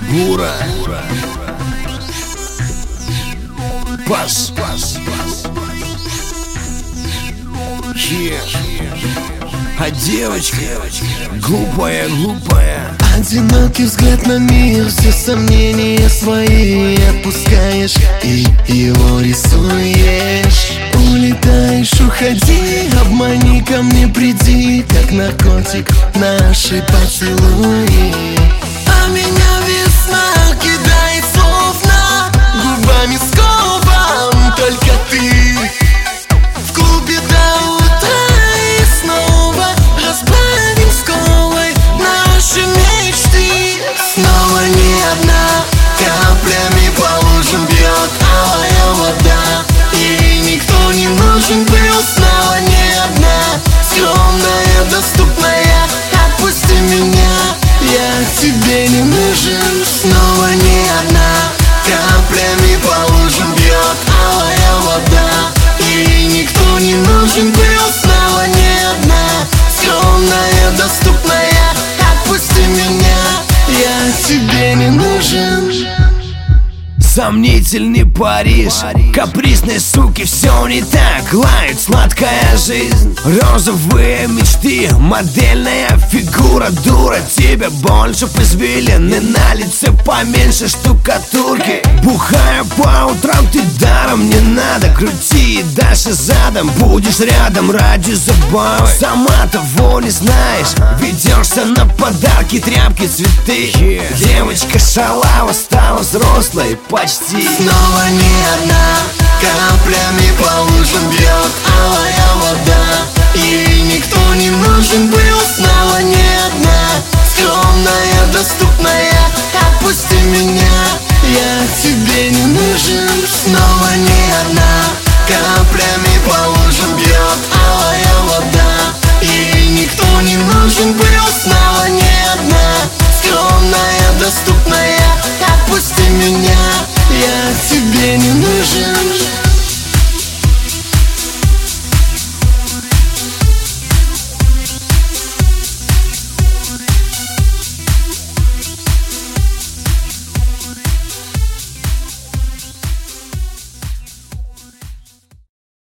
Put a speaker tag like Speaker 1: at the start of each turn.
Speaker 1: фигура. Пас. А девочка глупая.
Speaker 2: Одинокий взгляд на мир, все сомнения свои отпускаешь и его рисуешь. Улетаешь, уходи, обмани, ко мне приди, как наркотик наши поцелуи. А меня весна кидает словно губами скован, только ты. В клубе до утра и снова разбавим с колой наши мечты. Снова не одна, каплями по лужам бьет алая вода. И никто не нужен был, снова не одна, скромная, доступная, отпусти меня, я тебе не нужен. Снова не одна, каплями по лужам бьет алая вода. И никто не нужен был, снова не одна, скромная, доступная, отпусти меня, я тебе не нужен.
Speaker 1: Сомнительный Париж, капризные суки, все не так. Лает сладкая жизнь, розовые мечты, модельная фигура. Дура, тебе больше извилины, на лице поменьше штукатурки. Бухая по утрам, ты даром не надо. Крути дальше задом, будешь рядом ради забавы. Сама того не знаешь, ведешься на подарки, тряпки, цветы. Девочка шалава стала взрослой почти.
Speaker 2: Снова не одна, каплями по лужам бьет алая вода. И никто не нужен был, снова не одна,